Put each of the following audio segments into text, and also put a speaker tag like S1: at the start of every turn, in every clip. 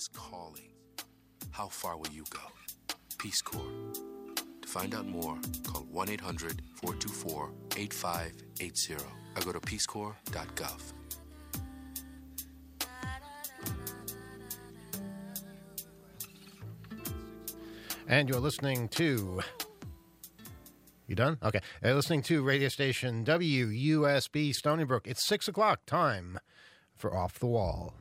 S1: is calling. How far will you go? Peace Corps. To find out more, call 1-800-424-8580 or go to peacecorps.gov.
S2: And you're listening to... You done? Okay. You're listening to radio station WUSB Stony Brook. It's 6 o'clock time for Off the Wall.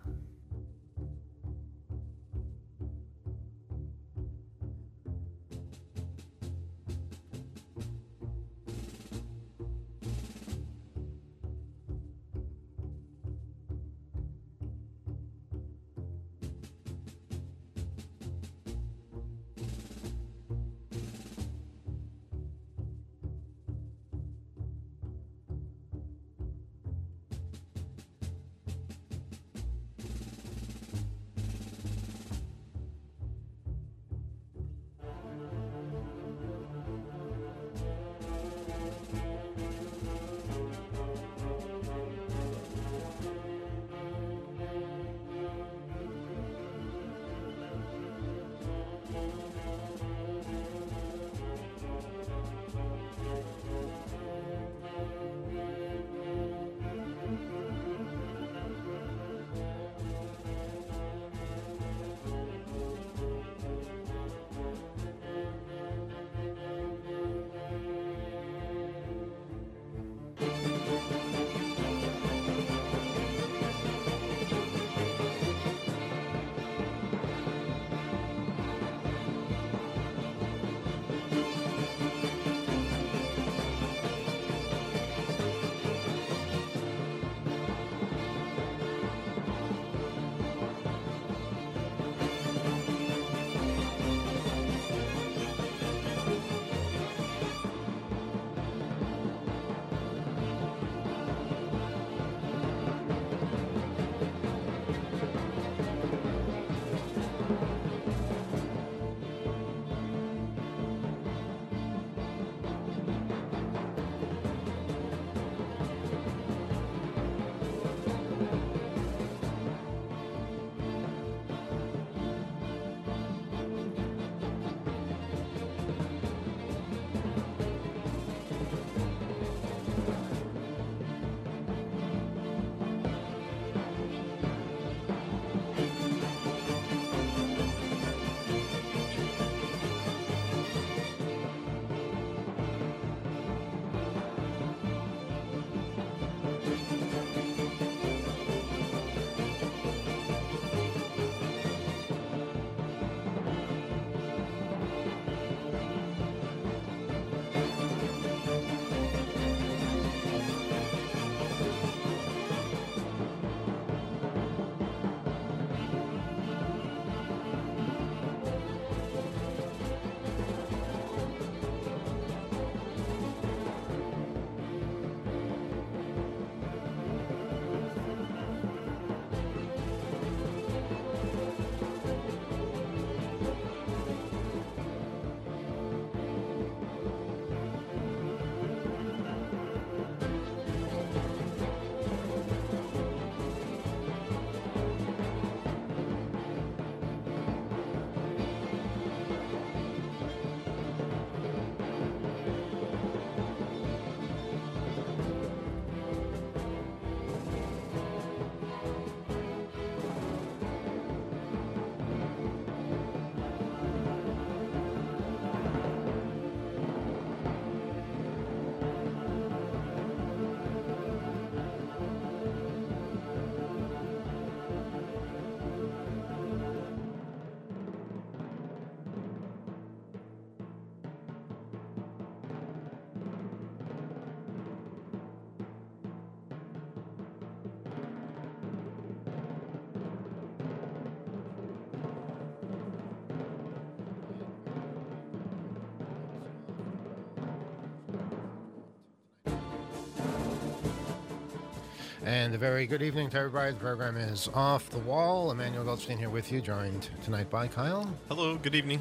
S2: And a very good evening to everybody. The program is Off the Wall. Emmanuel Goldstein here with you, joined tonight by Kyle.
S3: Hello, good evening.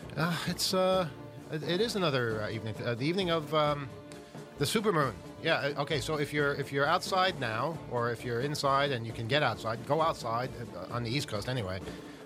S2: It is another evening, the evening of the supermoon. Yeah. Okay. So if you're outside now, or if you're inside and you can get outside, go outside on the East Coast anyway.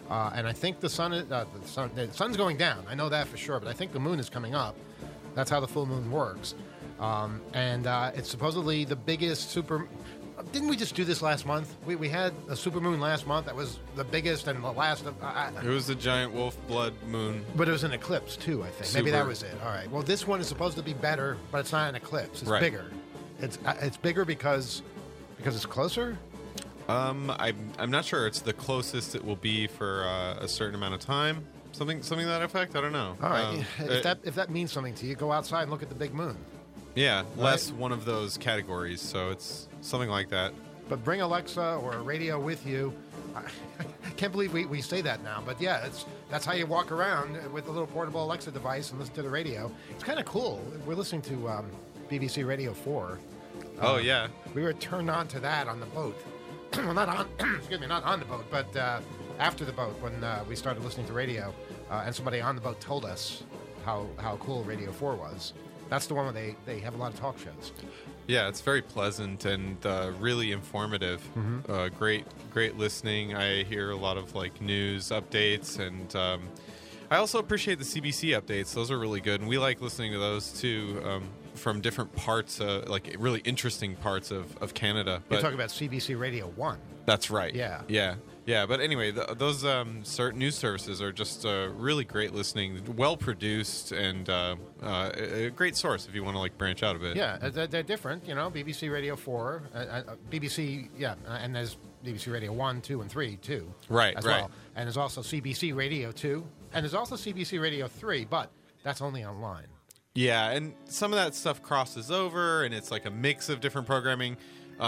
S2: And I think the sun's going down. I know that for sure, but I think the moon is coming up. That's how the full moon works. And it's supposedly the biggest super... Didn't we just do this last month? We had a supermoon last month that was the biggest and the last of...
S3: It was the giant wolf blood moon.
S2: But it was an eclipse, too, I think. Maybe that was it. All right. Well, this one is supposed to be better, but it's not an eclipse. It's bigger. It's bigger because it's closer?
S3: I'm not sure. It's the closest it will be for a certain amount of time. Something to that effect? I don't know.
S2: All right. If that means something to you, go outside and look at the big moon.
S3: Yeah, less one of those categories, so it's something like that.
S2: But bring Alexa or a radio with you. I can't believe we say that now, but yeah, that's how you walk around with a little portable Alexa device and listen to the radio. It's kind of cool. We're listening to BBC Radio 4.
S3: Oh, yeah.
S2: We were turned on to that on the boat. Well, not on, excuse me, not on the boat, but after the boat when we started listening to radio, and somebody on the boat told us how cool Radio 4 was. That's the one where they have a lot of talk shows.
S3: Yeah, it's very pleasant and really informative.
S2: Mm-hmm.
S3: Great listening. I hear a lot of like news updates, and I also appreciate the CBC updates. Those are really good, and we like listening to those too from different parts, like really interesting parts of Canada.
S2: You're talking about CBC Radio 1.
S3: That's right.
S2: Yeah.
S3: But anyway, those certain news services are just really great listening, well produced, and a great source if you want to like branch out a bit.
S2: Yeah, they're different. You know, BBC Radio 4, BBC, and there's BBC Radio 1, 2, and 3 too.
S3: Right.
S2: Well. And there's also CBC Radio 2, and there's also CBC Radio 3, but that's only online.
S3: Yeah, and some of that stuff crosses over, and it's like a mix of different programming,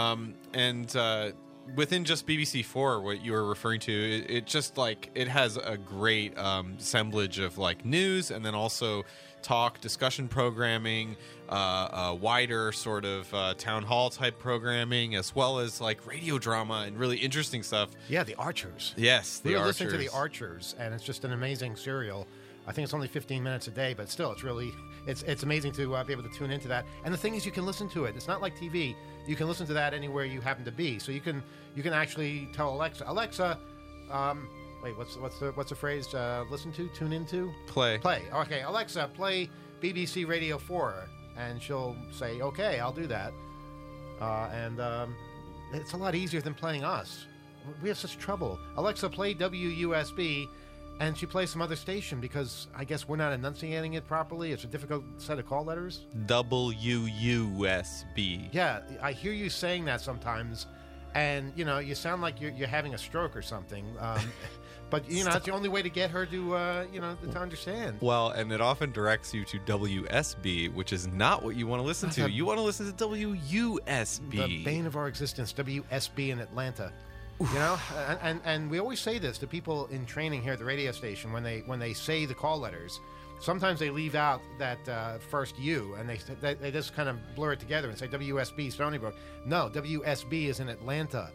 S3: and within just BBC 4, what you were referring to, it just like it has a great assemblage of like news, and then also talk, discussion programming, wider sort of town hall type programming, as well as like radio drama and really interesting stuff.
S2: Yeah, The Archers.
S3: Yes,
S2: we were listening to The Archers, and it's just an amazing serial. I think it's only 15 minutes a day, but still, it's really it's amazing to be able to tune into that. And the thing is, you can listen to it. It's not like TV. You can listen to that anywhere you happen to be. So you can actually tell Alexa, what's the phrase? Listen to, tune into,
S3: play.
S2: Okay, Alexa, play BBC Radio 4, and she'll say, okay, I'll do that. And it's a lot easier than playing us. We have such trouble. Alexa, play WUSB. And she plays some other station because I guess we're not enunciating it properly. It's a difficult set of call letters.
S3: WUSB.
S2: Yeah, I hear you saying that sometimes, and you sound like you're having a stroke or something. But that's the only way to get her to to understand.
S3: Well, and it often directs you to WSB, which is not what you want to listen to. You want to listen to WUSB.
S2: The bane of our existence, WSB in Atlanta. And we always say this to people in training here at the radio station when they say the call letters. Sometimes they leave out that first U, and they just kind of blur it together and say WSB Stony Brook. No, WSB is in Atlanta.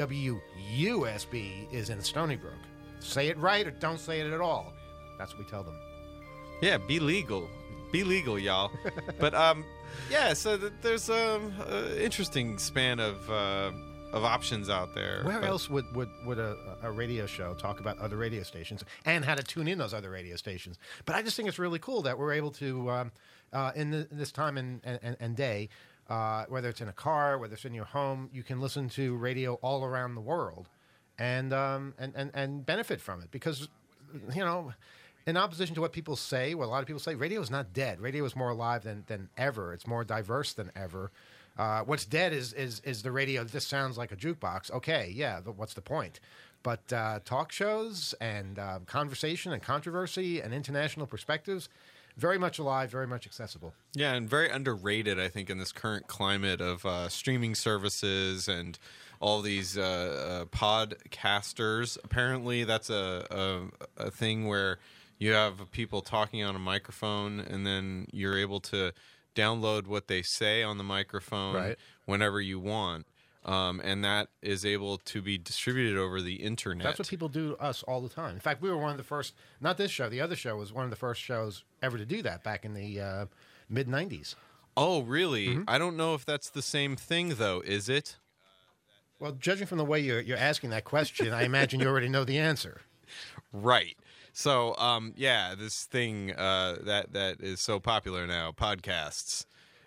S2: WUSB is in Stony Brook. Say it right or don't say it at all. That's what we tell them.
S3: Yeah, be legal, y'all. But so there's an interesting span of options out there.
S2: Where else would a radio show talk about other radio stations and how to tune in those other radio stations? But I just think it's really cool that we're able to, in this time and day, whether it's in a car, whether it's in your home, you can listen to radio all around the world and benefit from it. Because, in opposition to what people say, what a lot of people say, radio is not dead. Radio is more alive than ever. It's more diverse than ever. What's dead is the radio. This sounds like a jukebox. Okay, yeah, what's the point? But talk shows and conversation and controversy and international perspectives, very much alive, very much accessible.
S3: Yeah, and very underrated, I think, in this current climate of streaming services and all these podcasters. Apparently, that's a thing where you have people talking on a microphone, and then you're able to download what they say on the microphone whenever you want, and that is able to be distributed over the internet.
S2: That's what people do to us all the time. In fact, we were one of the first, not this show, the other show was one of the first shows ever to do that back in the mid-'90s.
S3: Oh, really? Mm-hmm. I don't know if that's the same thing, though, is it?
S2: Well, judging from the way you're asking that question, I imagine you already know the answer.
S3: Right. So, yeah, this thing that is so popular now, podcasts.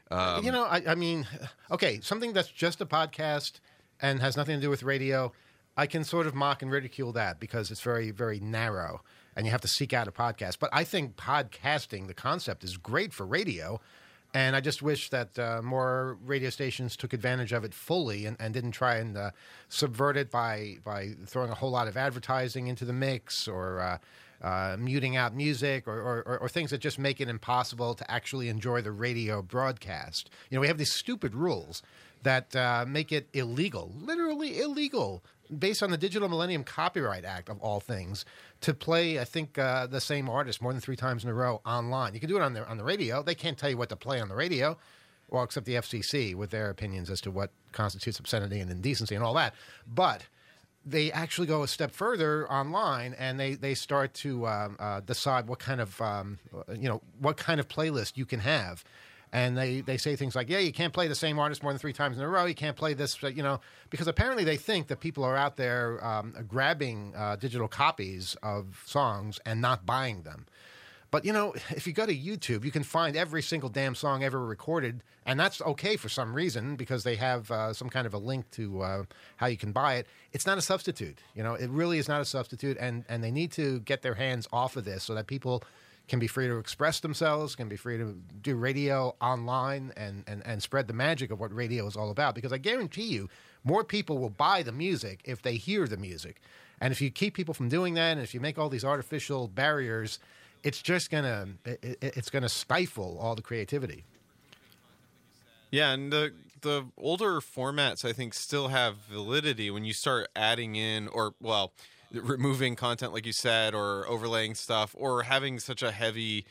S2: I mean, okay, something that's just a podcast and has nothing to do with radio, I can sort of mock and ridicule that because it's very, very narrow and you have to seek out a podcast. But I think podcasting, the concept, is great for radio. And I just wish that more radio stations took advantage of it fully and didn't try and subvert it by throwing a whole lot of advertising into the mix or muting out music or things that just make it impossible to actually enjoy the radio broadcast. You know, we have these stupid rules that make it illegal, literally illegal, based on the Digital Millennium Copyright Act, of all things, to play, I think, the same artist more than 3 times in a row online. You can do it on the radio. They can't tell you what to play on the radio, well, except the FCC with their opinions as to what constitutes obscenity and indecency and all that. But they actually go a step further online, and they start to decide what kind of what kind of playlist you can have. And they say things like, yeah, you can't play the same artist more than 3 times in a row. You can't play this, because apparently they think that people are out there grabbing digital copies of songs and not buying them. But, if you go to YouTube, you can find every single damn song ever recorded, and that's okay for some reason because they have some kind of a link to how you can buy it. It's not a substitute. It really is not a substitute, and they need to get their hands off of this so that people can be free to express themselves, can be free to do radio online and spread the magic of what radio is all about. Because I guarantee you, more people will buy the music if they hear the music. And if you keep people from doing that, and if you make all these artificial barriers, it's just gonna stifle all the creativity.
S3: Yeah, and the older formats, I think, still have validity when you start adding in, removing content, like you said, or overlaying stuff, or having such a heavy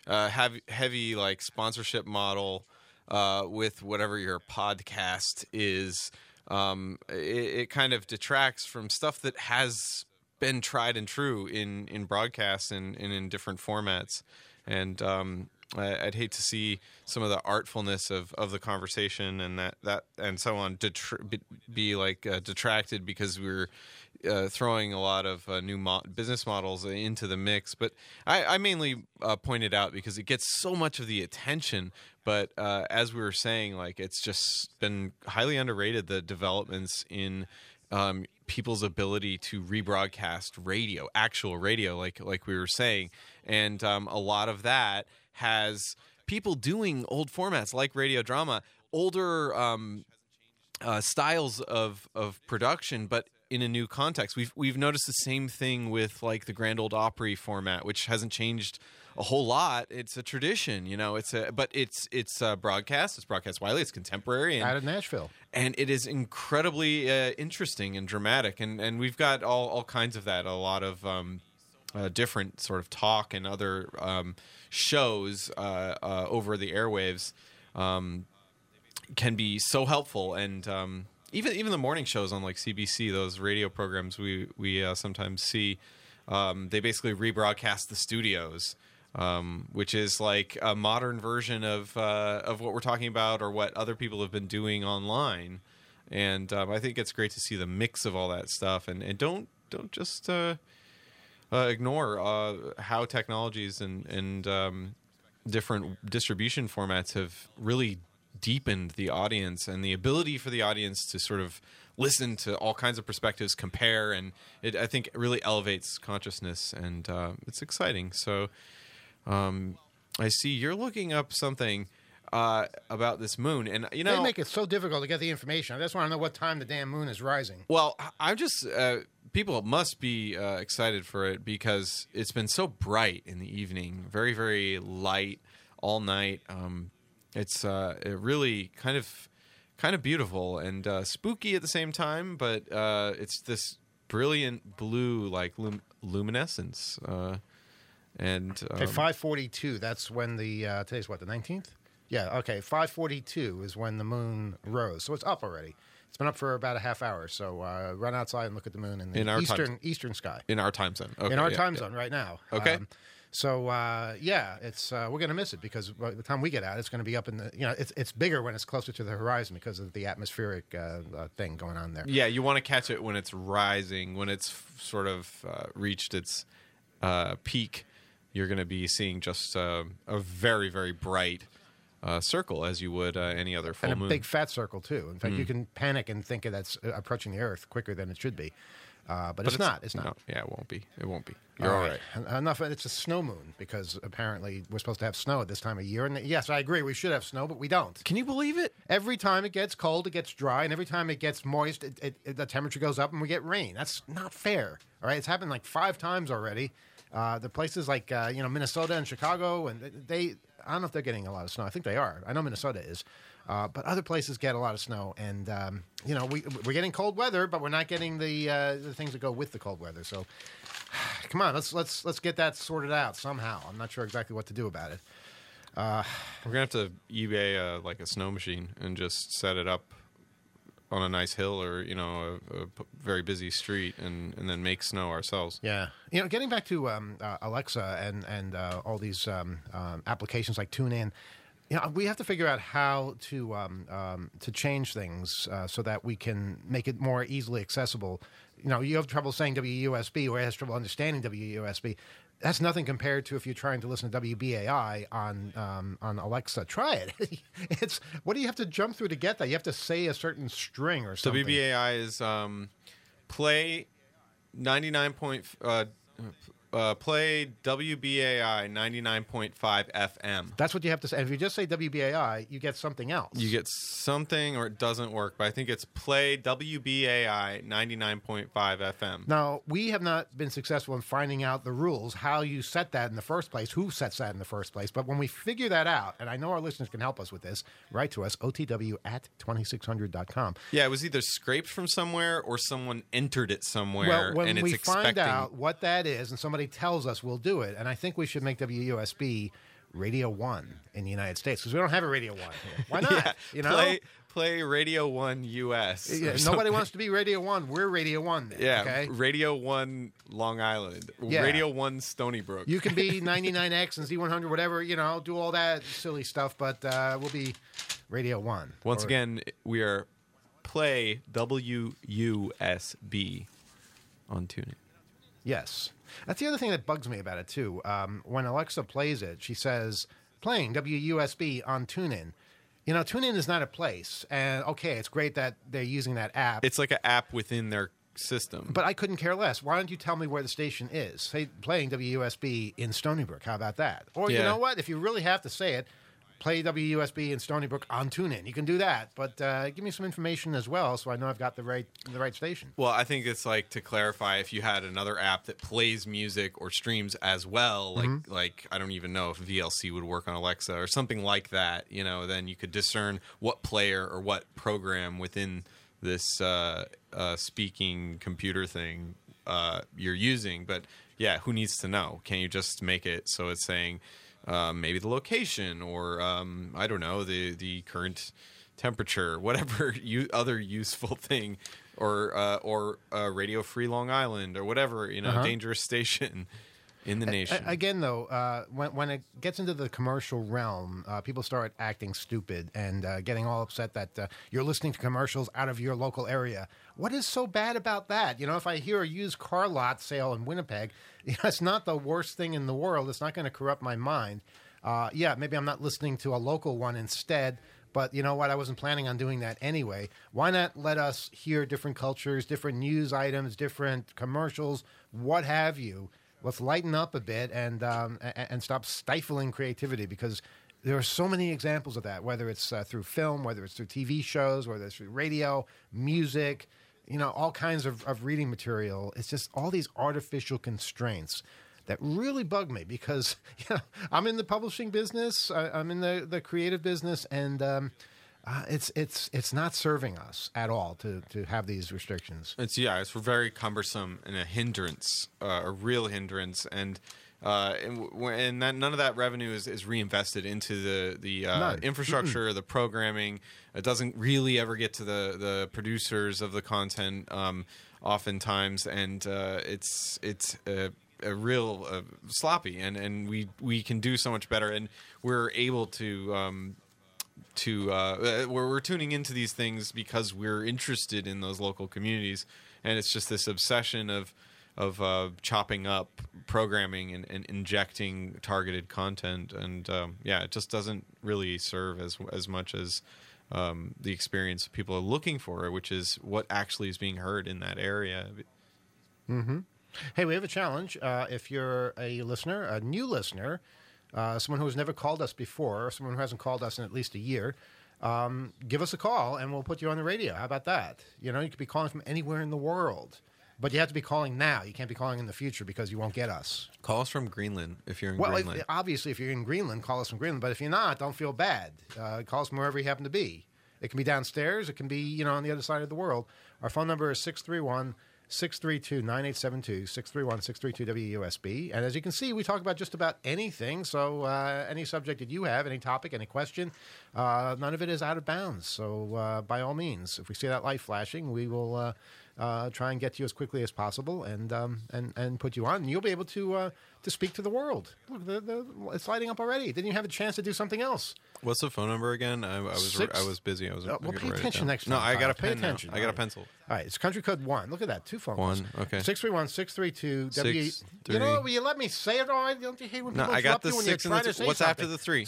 S3: like sponsorship model with whatever your podcast is. It kind of detracts from stuff that has been tried and true in broadcasts and in different formats. And I'd hate to see some of the artfulness of the conversation and that and so on be detracted because we're throwing a lot of new business models into the mix. But I mainly pointed out because it gets so much of the attention. But as we were saying, it's just been highly underrated, the developments in people's ability to rebroadcast radio, actual radio, like we were saying. And a lot of that has people doing old formats like radio drama, older styles of production, but in a new context. We've noticed the same thing with the Grand Ole Opry format, which hasn't changed a whole lot. It's a tradition, but it's broadcast. It's broadcast widely. It's contemporary.
S2: Out of Nashville.
S3: And it is incredibly interesting and dramatic. And we've got all kinds of that. A lot of different sort of talk and other shows over the airwaves can be so helpful. And even the morning shows on CBC, those radio programs we sometimes see, they basically rebroadcast the studios, which is a modern version of what we're talking about or what other people have been doing online. And I think it's great to see the mix of all that stuff, and don't just ignore how technologies and different distribution formats have really deepened the audience and the ability for the audience to sort of listen to all kinds of perspectives, compare, and I think it really elevates consciousness, and it's exciting. So I see you're looking up something about this moon, and
S2: they make it so difficult to get the information. I just want to know what time the damn moon is rising.
S3: Well, I'm just people must be excited for it because it's been so bright in the evening, very, very light all night. It's it really kind of beautiful and spooky at the same time, but it's this brilliant blue luminescence. And
S2: at 5:42, that's when today's what, the 19th? Yeah, okay. 5:42 is when the moon rose, so it's up already. It's been up for about a half hour. So run outside and look at the moon in the eastern sky.
S3: In our time zone. Okay,
S2: in our time zone right now.
S3: Okay.
S2: So yeah, it's we're going to miss it because by the time we get out, it's going to be up in the it's bigger when it's closer to the horizon because of the atmospheric thing going on there.
S3: Yeah, you want to catch it when it's rising, when it's sort of reached its peak. You're going to be seeing just a very, very bright circle as you would any other full
S2: And a
S3: moon.
S2: big fat circle too. In fact, you can panic and think that's approaching the Earth quicker than it should be, but it's not. It's not.
S3: No, yeah, it won't be. It won't be. You're all right.
S2: Enough. It's a snow moon because apparently we're supposed to have snow at this time of year. And yes, I agree. We should have snow, but we don't.
S3: Can you believe it?
S2: Every time it gets cold, it gets dry, and every time it gets moist, the temperature goes up and we get rain. That's not fair. All right, it's happened like 5 times already. The places like Minnesota and Chicago, and I don't know if they're getting a lot of snow. I think they are. I know Minnesota is. But other places get a lot of snow, and we're getting cold weather, but we're not getting the things that go with the cold weather. So, come on, let's get that sorted out somehow. I'm not sure exactly what to do about it.
S3: We're gonna have to eBay like a snow machine and just set it up on a nice hill or a very busy street, and then make snow ourselves.
S2: Yeah, getting back to Alexa and all these applications like TuneIn. We have to figure out how to change things so that we can make it more easily accessible. You have trouble saying WUSB or has trouble understanding WUSB. That's nothing compared to if you're trying to listen to WBAI on Alexa. Try it. What do you have to jump through to get that? You have to say a certain string or something.
S3: WBAI is play 99. Play WBAI 99.5 FM.
S2: That's what you have to say. And if you just say WBAI, you get something else.
S3: You get something, or it doesn't work. But I think it's play WBAI 99.5 FM.
S2: Now, we have not been successful in finding out the rules, how you set that in the first place, who sets that in the first place. But when we figure that out, and I know our listeners can help us with this, write to us, otw@2600.com.
S3: Yeah, it was either scraped from somewhere or someone entered it somewhere.
S2: Well, when
S3: and
S2: we
S3: it's
S2: find
S3: expecting...
S2: out what that is and somebody tells us, we'll do it. And I think we should make WUSB Radio 1 in the United States because we don't have a Radio 1 here. Why not?
S3: Play Radio 1 US.
S2: Nobody wants to be Radio 1. We're Radio 1 then,
S3: yeah,
S2: okay?
S3: Radio 1 Long Island. Yeah. Radio 1 Stony Brook.
S2: You can be 99X and Z100, whatever, do all that silly stuff, but we'll be Radio 1.
S3: Once again, we are Play WUSB on TuneIn.
S2: Yes. That's the other thing that bugs me about it, too. When Alexa plays it, she says, playing WUSB on TuneIn. TuneIn is not a place. And, okay, it's great that they're using that app.
S3: It's like an app within their system.
S2: But I couldn't care less. Why don't you tell me where the station is? Say, playing WUSB in Stony Brook. How about that? Or, you know what? If you really have to say it, play WUSB in Stony Brook on TuneIn. You can do that, but give me some information as well so I know I've got the right station.
S3: Well, I think it's like to clarify if you had another app that plays music or streams as well, like I don't even know if VLC would work on Alexa or something like that, then you could discern what player or what program within this speaking computer thing you're using. But yeah, who needs to know? Can't you just make it so it's saying maybe the location or I don't know, the current temperature, whatever other useful thing, or Radio Free Long Island or whatever, dangerous station in the nation.
S2: Again, though, when it gets into the commercial realm, people start acting stupid and getting all upset that you're listening to commercials out of your local area. What is so bad about that? If I hear a used car lot sale in Winnipeg, it's not the worst thing in the world. It's not going to corrupt my mind. Maybe I'm not listening to a local one instead, but you know what? I wasn't planning on doing that anyway. Why not let us hear different cultures, different news items, different commercials, what have you? Let's lighten up a bit and stop stifling creativity because there are so many examples of that, whether it's through film, whether it's through TV shows, whether it's through radio, music, all kinds of reading material. It's just all these artificial constraints that really bug me because I'm in the publishing business, I'm in the creative business, and it's not serving us at all to have these restrictions.
S3: It's very cumbersome and a hindrance, a real hindrance, and none of that revenue is reinvested into the infrastructure, the programming. It doesn't really ever get to the producers of the content, oftentimes, and a real sloppy, and we can do so much better, and we're able to we're tuning into these things because we're interested in those local communities, and it's just this obsession of chopping up programming and injecting targeted content, and it just doesn't really serve as much as the experience people are looking for, which is what actually is being heard in that area.
S2: Mm-hmm. Hey, we have a challenge. If you're a listener, a new listener, someone who has never called us before, or someone who hasn't called us in at least a year, give us a call and we'll put you on the radio. How about that? You could be calling from anywhere in the world. But you have to be calling now. You can't be calling in the future because you won't get us.
S3: Call us from Greenland if you're in Greenland.
S2: Obviously, if you're in Greenland, call us from Greenland. But if you're not, don't feel bad. Call us from wherever you happen to be. It can be downstairs. It can be, on the other side of the world. Our phone number is 631-632-9872, 631-632-WUSB. And as you can see, we talk about just about anything. So any subject that you have, any topic, any question, none of it is out of bounds. So by all means, if we see that light flashing, we will try and get to you as quickly as possible and put you on. And you'll be able to speak to the world. Look, it's lighting up already. Didn't you have a chance to do something else?
S3: What's the phone number again? I was busy. I was.
S2: Well, pay attention next time.
S3: No, I got a
S2: pay
S3: pen.
S2: Attention.
S3: I got a pencil.
S2: All right, it's country code 1. Look at that, 2 phone calls.
S3: 1. Okay.
S2: 631-632-W. You know what? Will you let me say it already? Don't you hate when people
S3: I got the
S2: you when
S3: 6
S2: you're
S3: and
S2: trying to say
S3: what's
S2: something?
S3: after the 3?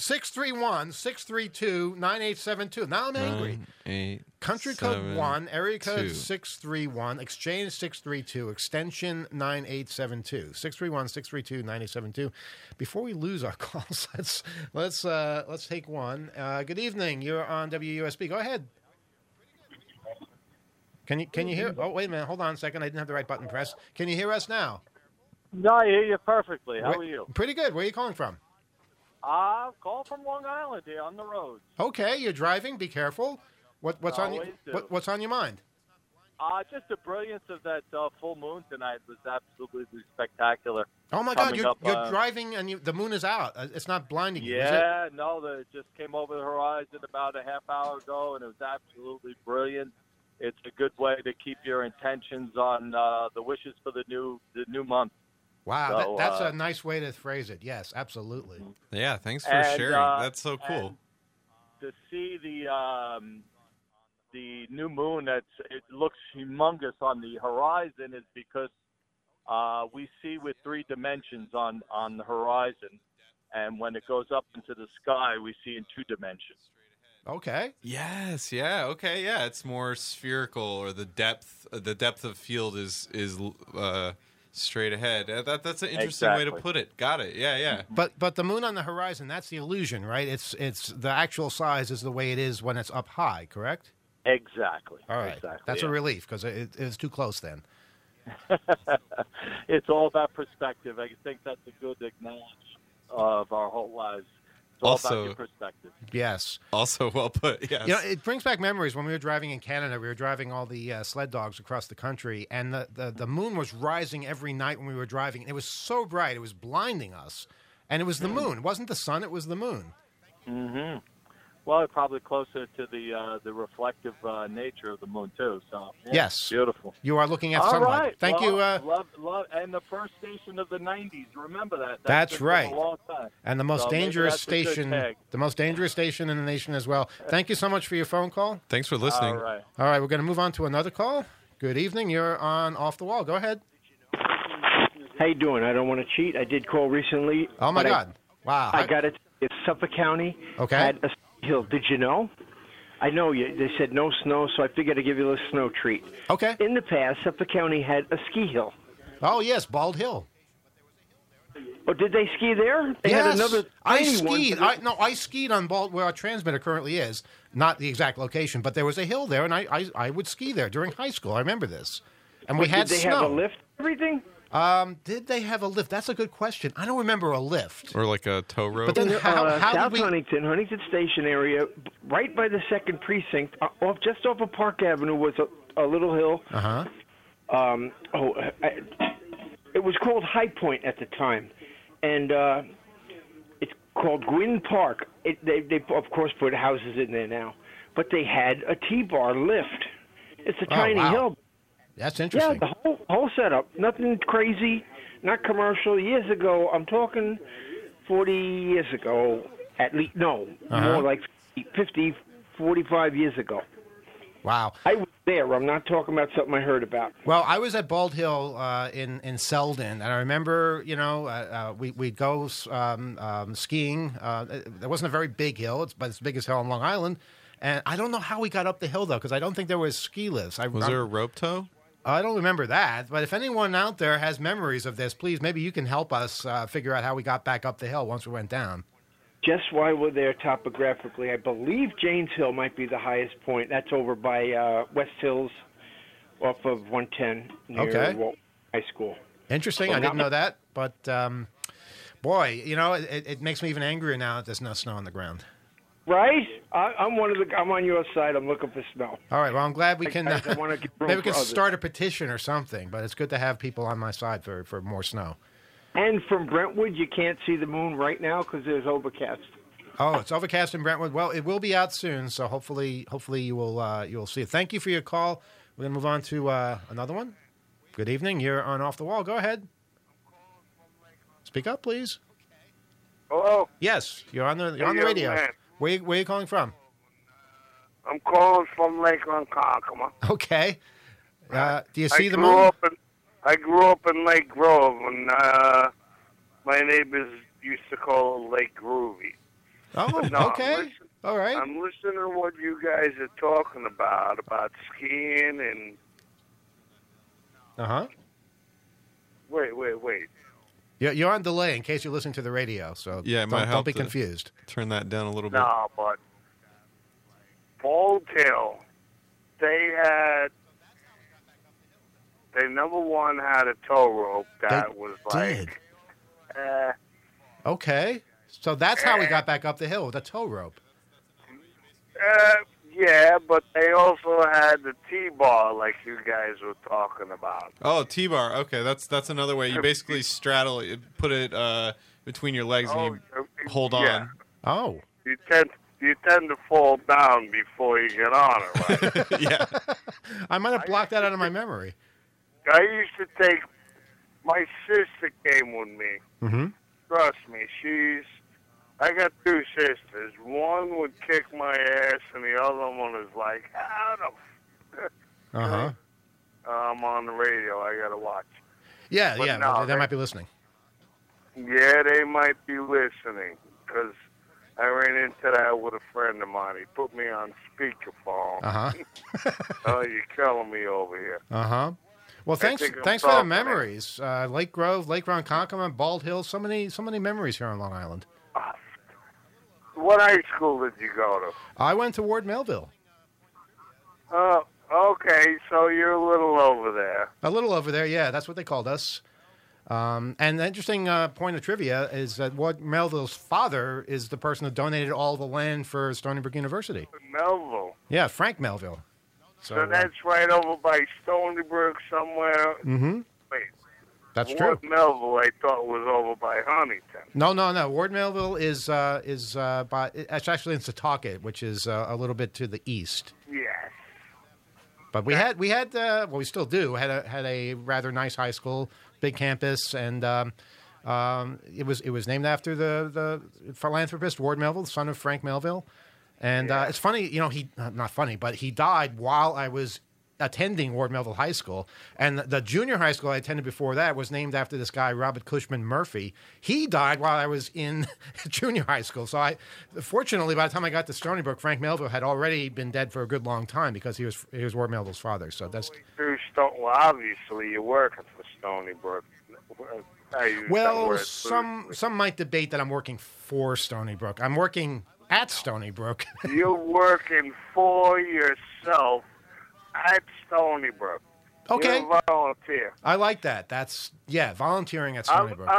S2: 631-632-9872. Now I'm angry.
S3: 8,
S2: Country
S3: 7,
S2: code 1, area code
S3: 2.
S2: 631, exchange 632, extension 9872. 631-632-9872. Before we lose our calls, let's take one. Good evening. You're on WUSB. Go ahead. Can you hear? Oh, wait a minute. Hold on a second. I didn't have the right button pressed. Can you hear us now?
S4: No, I hear you perfectly. How are you?
S2: Pretty good. Where are you calling from?
S4: Call from Long Island here on the road.
S2: Okay, you're driving. Be careful. What's on what's on your mind?
S4: Just the brilliance of that full moon tonight was absolutely spectacular.
S2: Oh my God! You're driving and the moon is out. It's not blinding you.
S4: Yeah, is it? No, it just came over the horizon about a half hour ago, and it was absolutely brilliant. It's a good way to keep your intentions on the wishes for the new month.
S2: Wow, so, that's a nice way to phrase it. Yes, absolutely.
S3: Yeah, thanks for sharing. That's so cool.
S4: To see the new moon, it looks humongous on the horizon, is because we see with 3 dimensions on the horizon, and when it goes up into the sky, we see in 2 dimensions.
S2: Okay.
S3: Yes. Yeah. Okay. Yeah. It's more spherical, or the depth of field is straight ahead. That's an interesting way to put it. Got it. Yeah. Yeah.
S2: But the moon on the horizon, that's the illusion, right? It's the actual size is the way it is when it's up high, correct?
S4: Exactly.
S2: All right.
S4: Exactly,
S2: that's a relief because it was too close then.
S4: It's all about perspective. I think that's a good acknowledgement of our whole lives. It's all about your perspective.
S2: Yes.
S3: Also well put, yes.
S2: It brings back memories. When we were driving in Canada, we were driving all the sled dogs across the country, and the moon was rising every night when we were driving. It was so bright, it was blinding us. And it was the moon. It wasn't the sun, it was the moon.
S4: Mm-hmm. Well, it's probably closer to the reflective nature of the moon, too. So
S2: yes.
S4: Beautiful.
S2: You are looking at sunlight.
S4: Right.
S2: Thank you.
S4: Love, and the first station of the 90s. Remember that.
S2: That's right.
S4: A long time.
S2: And the most dangerous station, in the nation as well. Thank you so much for your phone call.
S3: Thanks for listening.
S4: All right.
S2: All right, we're going to move on to another call. Good evening. You're on Off the Wall. Go ahead.
S5: How you doing? I don't want to cheat. I did call recently.
S2: Oh, my God. Wow.
S5: I got it. It's Suffolk County.
S2: Okay.
S5: Had a hill. Did you know? I know you. They said no snow, so I figured I'd give you a snow treat.
S2: Okay.
S5: In the past, Suffolk County had a ski hill.
S2: Oh, yes, Bald Hill.
S5: Oh, did they ski there? They
S2: yes.
S5: had another
S2: I skied. I skied on Bald, where our transmitter currently is. Not the exact location, but there was a hill there, and I would ski there during high school. I remember this. And we had snow.
S5: Did they have a lift and everything?
S2: Did they have a lift? That's a good question. I don't remember a lift.
S3: Or like a tow rope.
S2: But then how
S5: South
S2: did we...
S5: Huntington Station area, right by the 2nd precinct, just off of Park Avenue was a little hill.
S2: Uh-huh.
S5: It was called High Point at the time. And it's called Gwynn Park. They of course, put houses in there now. But they had a T-bar lift. It's a tiny hill.
S2: That's interesting.
S5: Yeah, the whole setup. Nothing crazy. not commercial, years ago. I'm talking 40 years ago, at least. No, more like 50, 45 years ago.
S2: Wow.
S5: I was there. I'm not talking about something I heard about.
S2: Well, I was at Bald Hill in Selden, and I remember, we'd go skiing. It wasn't a very big hill, but it's the biggest hill on Long Island. And I don't know how we got up the hill, though, because I don't think there was ski lifts.
S3: Was there a rope tow?
S2: I don't remember that. But if anyone out there has memories of this, please, maybe you can help us figure out how we got back up the hill once we went down.
S5: Just while we're there topographically, I believe Janes Hill might be the highest point. That's over by West Hills off of 110 near Walton High School.
S2: Interesting. I didn't know that. But, boy, it makes me even angrier now that there's no snow on the ground.
S5: Right? I'm on your side. I'm looking for snow.
S2: All right. Well, I'm glad we can maybe we can
S5: others.
S2: start a petition or something. But it's good to have people on my side for more snow.
S5: And from Brentwood, you can't see the moon right now because there's overcast.
S2: Oh, it's overcast in Brentwood. Well, it will be out soon, so hopefully you will see it. Thank you for your call. We're going to move on to another one. Good evening. You're on Off the Wall. Go ahead. Speak up, please.
S6: Hello?
S2: Yes, you're on the radio.
S6: Man.
S2: Where are you calling from?
S6: I'm calling from Lake Ronkonkoma.
S2: Okay. Do you see the moon?
S6: I grew up in Lake Grove, and my neighbors used to call it Lake Groovy.
S2: Oh,
S6: No,
S2: okay. All right.
S6: I'm listening to what you guys are talking about skiing and...
S2: Uh-huh.
S6: Wait.
S2: You're on delay in case you're listening to the radio, so
S3: Yeah, it might help
S2: don't be
S3: to
S2: confused.
S3: Turn that down a little bit.
S6: No, but Bald Hill, they number one had a tow rope that was like...
S2: Okay. So that's how we got back up the hill, with a tow rope.
S6: Yeah, but they also had the T-bar like you guys were talking about.
S3: Oh, T-bar. Okay, that's another way. You basically straddle it, put it between your legs, and you hold on.
S2: Oh.
S6: You tend to fall down before you get on it, right?
S3: Yeah.
S2: I might have blocked that out of my memory.
S6: I used to take... My sister came with me.
S2: Mm-hmm.
S6: Trust me, I got two sisters. One would kick my ass, and the other one is like, how the
S2: Uh-huh.
S6: I'm on the radio. I got to watch.
S2: Yeah,
S6: But
S2: yeah.
S6: no,
S2: they might be listening.
S6: Yeah, they might be listening, because I ran into that with a friend of mine. He put me on speakerphone.
S2: Uh-huh.
S6: Oh, you're killing me over here.
S2: Uh-huh. Well, thanks
S6: think I'm
S2: for the
S6: talking
S2: memories. Lake Grove, Lake Ronkonkoma, Bald Hill, so many memories here on Long Island.
S6: What high school did you go to?
S2: I went to Ward Melville.
S6: Oh, okay, so you're a little over there.
S2: A little over there, yeah. That's what they called us. And the interesting point of trivia is that Ward Melville's father is the person who donated all the land for Stony Brook University.
S6: Melville.
S2: Yeah, Frank Melville.
S6: So that's right over by Stony Brook somewhere.
S2: Mm-hmm.
S6: Wait.
S2: That's
S6: Ward
S2: true.
S6: Melville, I thought was over by Huntington.
S2: No. Ward Melville is by it's actually in Setauket, which is a little bit to the east.
S6: Yes.
S2: But we had we still do had a rather nice high school, big campus, and it was named after the philanthropist Ward Melville, the son of Frank Melville. And it's funny, he not funny, but he died while I was attending Ward Melville High School. And the junior high school I attended before that was named after this guy, Robert Cushman Murphy. He died while I was in junior high school. So fortunately, by the time I got to Stony Brook, Frank Melville had already been dead for a good long time because he was Ward Melville's father. So that's...
S6: Well, obviously, you're working for Stony Brook.
S2: Well, some might debate that I'm working for Stony Brook. I'm working at Stony Brook.
S6: You're working for yourself at Stony Brook.
S2: Okay.
S6: You're a volunteer.
S2: I like that. That's, volunteering at Stony Brook.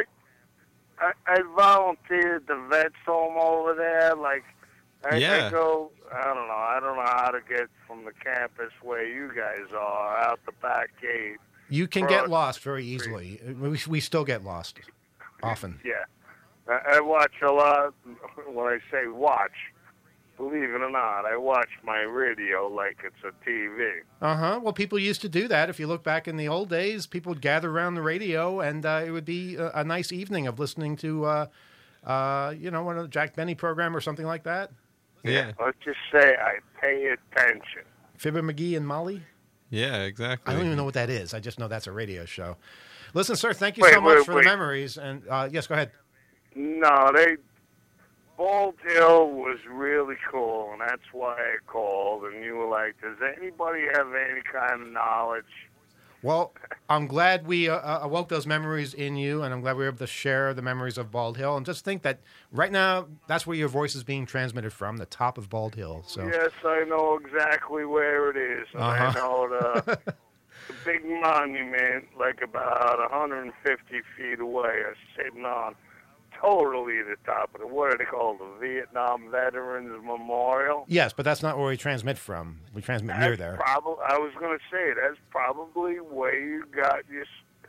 S6: I volunteered the Vets Home over there. Like, I go, I don't know how to get from the campus where you guys are out the back gate.
S2: You can get lost very easily. We still get lost often.
S6: Yeah. I watch a lot. When I say watch, Believe it or not, I watch my radio like it's a TV.
S2: Well, people used to do that. If you look back in the old days, people would gather around the radio, and it would be a nice evening of listening to, one of the Jack Benny program or something like that.
S3: Yeah.
S6: Let's just say I pay attention.
S2: Fibber McGee and Molly?
S3: Yeah, exactly.
S2: I don't even know what that is. I just know that's a radio show. Listen, sir, thank you so much for the memories. And yes, go ahead.
S6: No, Bald Hill was really cool, and that's why I called. And you were like, does anybody have any kind of knowledge?
S2: Well, I'm glad we awoke those memories in you, and I'm glad we were able to share the memories of Bald Hill. And just think that right now, that's where your voice is being transmitted from, the top of Bald Hill. So
S6: yes, I know exactly where it is. And I know the big monument, like about 150 feet away, is sitting on totally the top of what are they called? The Vietnam Veterans Memorial?
S2: Yes, but that's not where we transmit from. We transmit near there.
S6: I was going to say, that's probably where you got your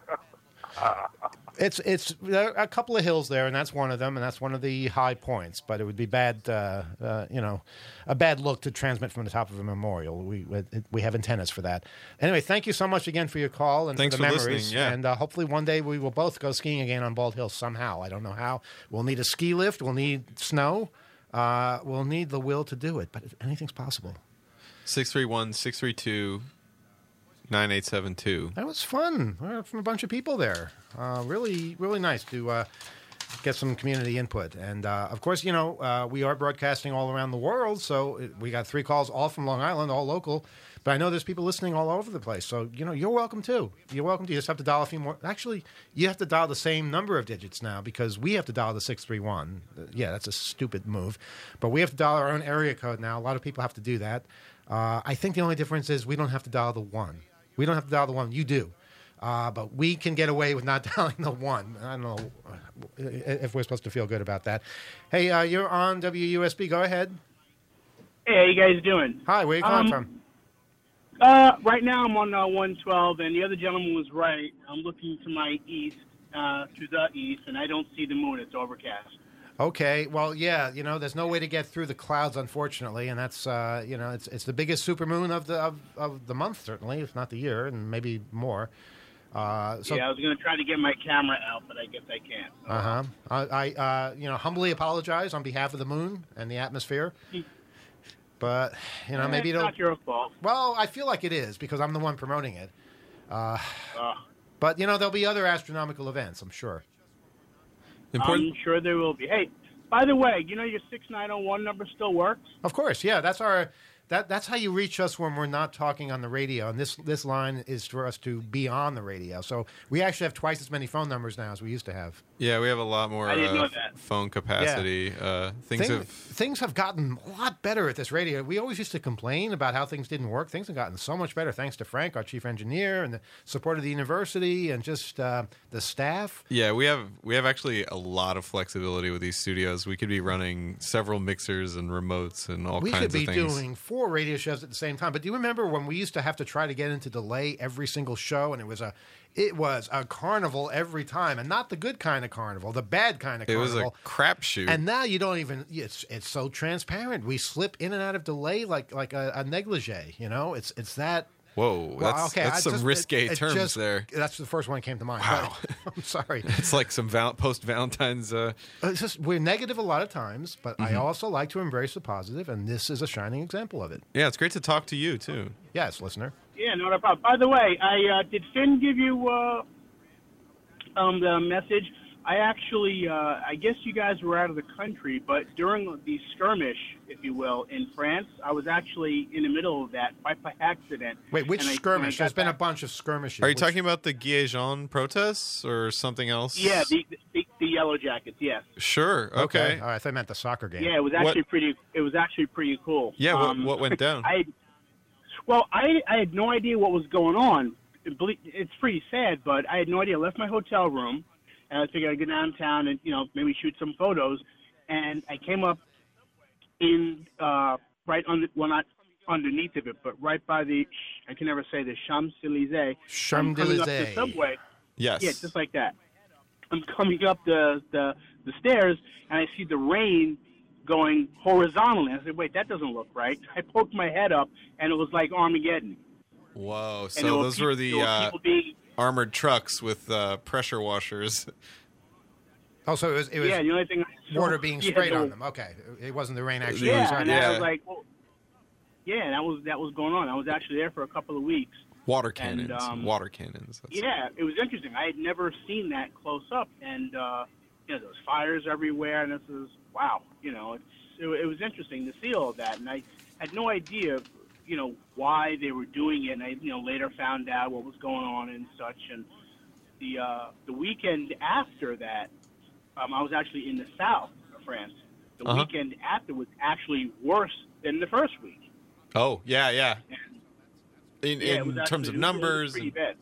S2: It's there are a couple of hills there, and that's one of them, and that's one of the high points. But it would be bad, a bad look to transmit from the top of a memorial. We have antennas for that. Anyway, thank you so much again for your call and
S3: Thanks
S2: for the
S3: for
S2: memories.
S3: listening, yeah.
S2: And hopefully one day we will both go skiing again on Bald Hill somehow. I don't know how. We'll need a ski lift. We'll need snow. We'll need the will to do it. But anything's possible.
S3: 631-632-9872.
S2: That was fun. From a bunch of people there. Really, really nice to get some community input. And, of course, we are broadcasting all around the world, so we got 3 calls all from Long Island, all local. But I know there's people listening all over the place, so, you're welcome, too. You're welcome to. You just have to dial a few more. Actually, you have to dial the same number of digits now because we have to dial the 631. Yeah, that's a stupid move. But we have to dial our own area code now. A lot of people have to do that. I think the only difference is we don't have to dial the 1. We don't have to dial the 1. You do. But we can get away with not dialing the 1. I don't know if we're supposed to feel good about that. Hey, you're on WUSB. Go ahead.
S7: Hey, how you guys doing?
S2: Hi, where are you calling from?
S7: Right now I'm on 112, and the other gentleman was right. I'm looking to my east, to the east, and I don't see the moon. It's overcast.
S2: Okay, well, yeah, there's no way to get through the clouds, unfortunately, and that's, it's the biggest supermoon of the month, certainly, if not the year, and maybe more.
S7: I was going to try to get my camera out, but I guess I can't.
S2: I humbly apologize on behalf of the moon and the atmosphere. But, maybe
S7: it's not your fault.
S2: Well, I feel like it is because I'm the one promoting it. But, there'll be other astronomical events, I'm sure.
S7: I'm sure there will be. Hey, by the way, your 6901 number still works?
S2: Of course, yeah. That's how you reach us when we're not talking on the radio. And this line is for us to be on the radio. So we actually have twice as many phone numbers now as we used to have.
S3: Yeah, we have a lot more phone capacity.
S2: Yeah. Things have gotten a lot better at this radio. We always used to complain about how things didn't work. Things have gotten so much better thanks to Frank, our chief engineer, and the support of the university and just the staff.
S3: Yeah, we have actually a lot of flexibility with these studios. We could be running several mixers and remotes and all kinds of things.
S2: We could be doing 4 radio shows at the same time. But do you remember when we used to have to try to get into delay every single show, and it was a carnival every time, and not the good kind of carnival, the bad kind of carnival.
S3: It was a crapshoot.
S2: And now you don't even. It's so transparent. We slip in and out of delay like a negligee. It's that.
S3: Whoa, that's some risque terms there.
S2: That's the first one that came to mind.
S3: Wow.
S2: I'm sorry.
S3: It's like some post-Valentine's...
S2: It's just, we're negative a lot of times, but I also like to embrace the positive, and this is a shining example of it.
S3: Yeah, it's great to talk to you, too.
S2: Yes, listener.
S7: Yeah, no problem. By the way, did Finn give you the message? I actually, I guess you guys were out of the country, but during the skirmish, if you will, in France, I was actually in the middle of that by accident.
S2: Wait, which skirmish? There's been a bunch of skirmishes.
S3: Are you talking about the Gilets Jaunes protests or something else?
S7: Yeah, the Yellow Jackets. Yes.
S3: Sure. Okay.
S2: All right, I thought I meant the soccer game.
S7: Yeah, it was actually pretty. It was actually pretty cool.
S3: Yeah. What went down?
S7: I had no idea what was going on. It's pretty sad, but I had no idea. I left my hotel room. And I figured I'd go downtown and, maybe shoot some photos. And I came up in right under, well, not underneath of it, but right by the, I can never say the Champs-Élysées.
S2: Champs-Élysées.
S7: Up the subway.
S3: Yes.
S7: Yeah, just like that. I'm coming up the stairs, and I see the rain going horizontally. I said, wait, that doesn't look right. I poked my head up, and it was like Armageddon.
S3: Whoa! So those were the armored trucks with pressure washers.
S2: Oh, so it was
S7: the only thing
S2: water being sprayed on them. Okay, it wasn't the rain actually.
S7: Yeah, and I was like, well, that was going on. I was actually there for a couple of weeks.
S3: Water cannons. Water cannons.
S7: Yeah, it was interesting. I had never seen that close up, and there was fires everywhere, and this is wow. It was interesting to see all of that, and I had no idea, why they were doing it. And I, later found out what was going on and such. And the weekend after that, I was actually in the south of France. The weekend after was actually worse than the first week.
S3: Oh, yeah. In terms of numbers.
S7: Pretty bad.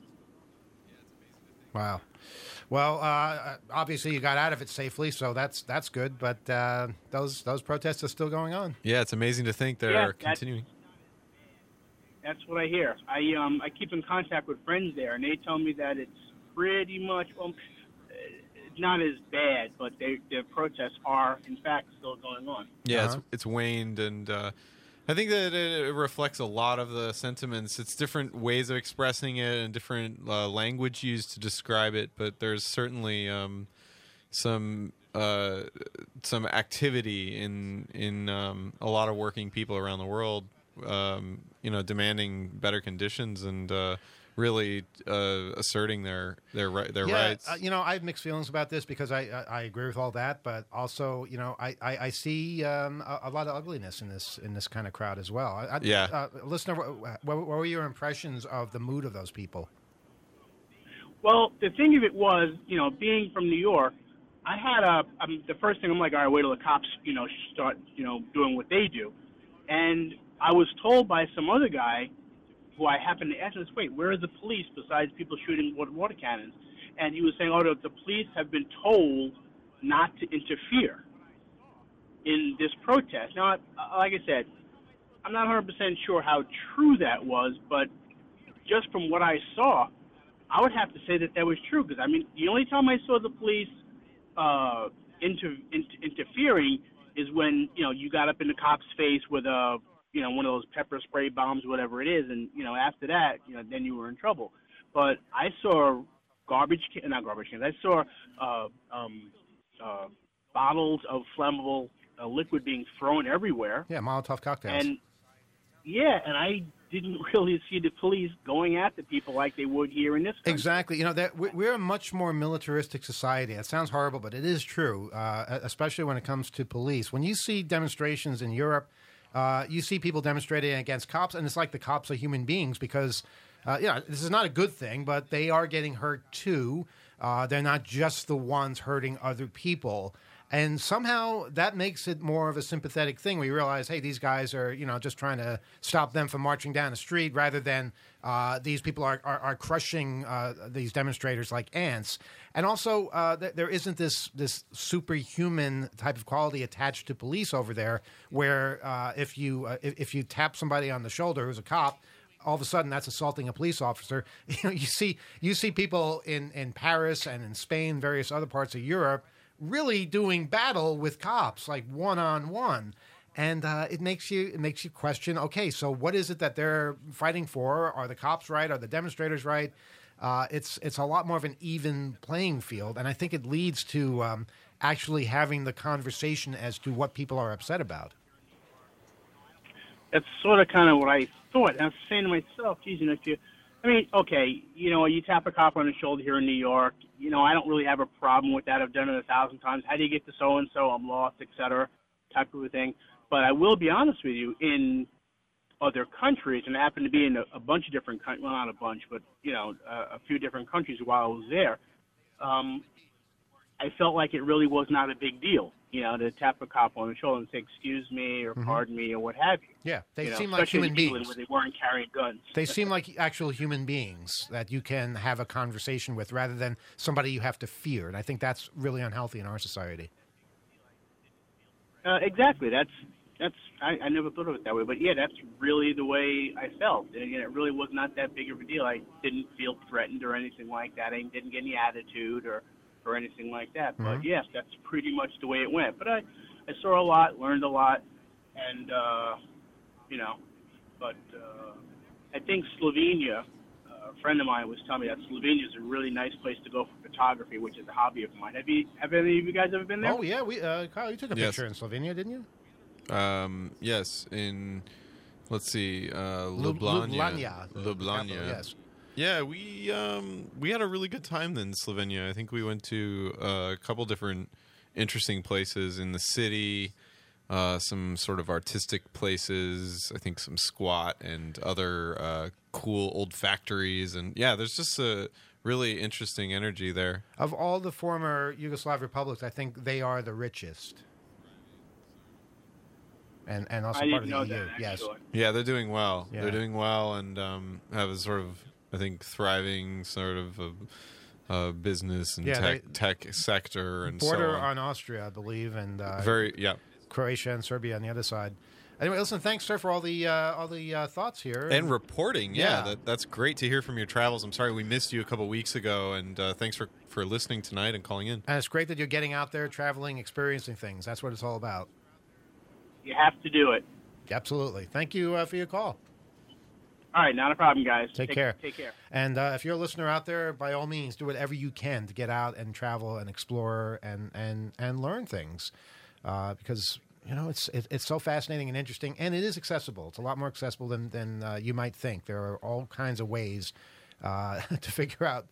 S2: Wow. Well, obviously you got out of it safely, so that's good. But those protests are still going on.
S3: Yeah, it's amazing to think they're continuing.
S7: That's what I hear. I keep in contact with friends there, and they tell me that it's pretty much not as bad, but their protests are in fact still going on.
S3: Yeah, it's waned, and I think that it reflects a lot of the sentiments. It's different ways of expressing it and different language used to describe it, but there's certainly some activity in a lot of working people around the world, demanding better conditions and really asserting their rights.
S2: I have mixed feelings about this because I agree with all that, but also, I see a lot of ugliness in this kind of crowd as well. Listener, what were your impressions of the mood of those people?
S7: Well, the thing of it was, being from New York, I had the first thing I'm like, all right, wait till the cops, start, doing what they do. And I was told by some other guy who I happened to ask him, wait, where are the police besides people shooting water cannons? And he was saying, the police have been told not to interfere in this protest. Now, like I said, I'm not 100% sure how true that was, but just from what I saw, I would have to say that was true. Because, the only time I saw the police interfering is when, you got up in the cop's face with one of those pepper spray bombs, whatever it is, and, after that, then you were in trouble. But I saw not garbage cans, I saw bottles of flammable liquid being thrown everywhere.
S2: Yeah, Molotov cocktails.
S7: And I didn't really see the police going after people like they would here in this country.
S2: Exactly. We're a much more militaristic society. It sounds horrible, but it is true, especially when it comes to police. When you see demonstrations in Europe, you see people demonstrating against cops, and it's like the cops are human beings because, this is not a good thing, but they are getting hurt too. They're not just the ones hurting other people. And somehow that makes it more of a sympathetic thing. We realize, hey, these guys are, just trying to stop them from marching down the street rather than these people are crushing these demonstrators like ants. And also, there isn't this superhuman type of quality attached to police over there, where if you tap somebody on the shoulder who's a cop, all of a sudden that's assaulting a police officer. You see people in Paris and in Spain, various other parts of Europe, really doing battle with cops, like one-on-one. And it makes you question, okay, so what is it that they're fighting for? Are the cops right? Are the demonstrators right? It's a lot more of an even playing field, and I think it leads to actually having the conversation as to what people are upset about.
S7: That's sort of kind of what I thought. And I was saying to myself, geez, you tap a cop on the shoulder here in New York. I don't really have a problem with that. I've done it 1,000 times. How do you get to so-and-so? I'm lost, etc., type of a thing. But I will be honest with you, in other countries, and I happen to be in a bunch of different countries, well, not a bunch, but, a few different countries while I was there, I felt like it really was not a big deal, to tap a cop on the shoulder and say, excuse me, or pardon me, or what have you.
S2: Yeah, they seem like human beings.
S7: Where they weren't carrying guns.
S2: They seem like actual human beings that you can have a conversation with rather than somebody you have to fear. And I think that's really unhealthy in our society.
S7: Exactly. I never thought of it that way. But, yeah, that's really the way I felt. And, again, it really was not that big of a deal. I didn't feel threatened or anything like that. I didn't get any attitude or anything like that. But, yes, that's pretty much the way it went. But I I saw a lot, learned a lot, and but I think Slovenia. A friend of mine was telling me that Slovenia is a really nice place to go for photography, which is a hobby of mine. Have any of you guys ever been there?
S2: Oh yeah, Kyle, you took a picture in Slovenia, didn't you?
S3: Yes, in let's see, Ljubljana.
S2: Yes.
S3: Yeah, we had a really good time in Slovenia. I think we went to a couple different interesting places in the city. Some sort of artistic places, I think some squat and other cool old factories. And yeah, there's just a really interesting energy there.
S2: Of all the former Yugoslav republics, I think they are the richest. And also part of the EU. Yes.
S3: Yeah, they're doing well.
S2: Yeah.
S3: They're doing well and have a sort of, I think, thriving sort of business and tech sector and
S2: border
S3: so on.
S2: on Austria, I believe, and Croatia and Serbia on the other side. Anyway, listen, thanks, sir, for all the thoughts here.
S3: And reporting. Yeah. That's great to hear from your travels. I'm sorry we missed you a couple weeks ago, and thanks for listening tonight and calling in.
S2: And it's great that you're getting out there, traveling, experiencing things. That's what it's all about.
S7: You have to do it.
S2: Absolutely. Thank you for your call.
S7: All right, not a problem, guys.
S2: Take care.
S7: Take care.
S2: And if you're a listener out there, by all means, do whatever you can to get out and travel and explore and learn things. Because it's so fascinating and interesting, and it is accessible. It's a lot more accessible than you might think. There are all kinds of ways to figure out,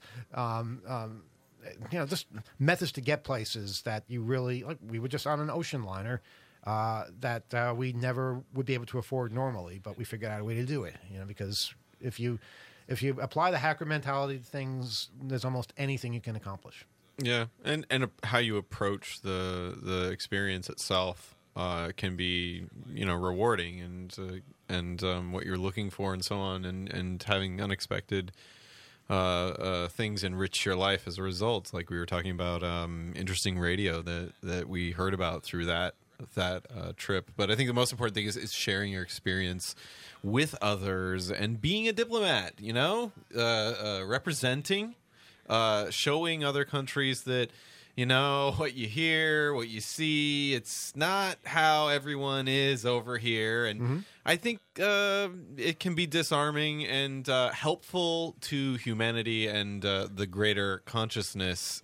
S2: just methods to get places that you really like. We were just on an ocean liner that we never would be able to afford normally, but we figured out a way to do it. Because if you apply the hacker mentality to things, there's almost anything you can accomplish.
S3: Yeah, and how you approach the experience itself can be rewarding and what you're looking for and so on, and having unexpected things enrich your life as a result. Like we were talking about interesting radio that we heard about through that trip. But I think the most important thing is sharing your experience with others and being a diplomat. Representing. Showing other countries that, what you hear, what you see, it's not how everyone is over here. And I think it can be disarming and helpful to humanity and the greater consciousness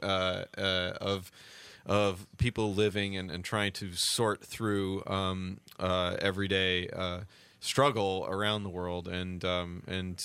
S3: of people living and trying to sort through everyday struggle around the world and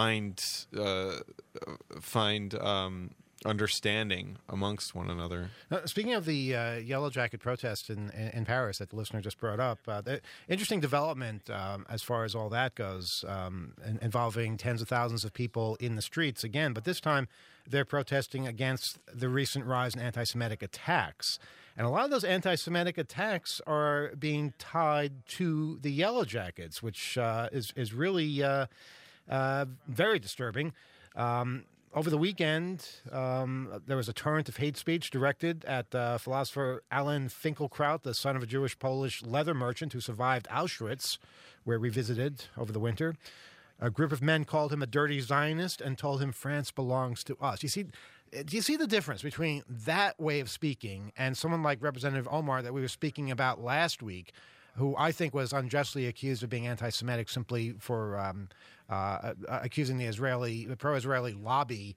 S3: find understanding amongst one another.
S2: Speaking of the Yellow Jacket protest in Paris that the listener just brought up, interesting development as far as all that goes, involving tens of thousands of people in the streets again, but this time they're protesting against the recent rise in anti-Semitic attacks. And a lot of those anti-Semitic attacks are being tied to the Yellow Jackets, which is really very disturbing. Over the weekend, there was a torrent of hate speech directed at philosopher Alan Finkelkraut, the son of a Jewish-Polish leather merchant who survived Auschwitz, where we visited over the winter. A group of men called him a dirty Zionist and told him France belongs to us. Do you see the difference between that way of speaking and someone like Representative Omar that we were speaking about last week, who I think was unjustly accused of being anti-Semitic simply for accusing the pro-Israeli lobby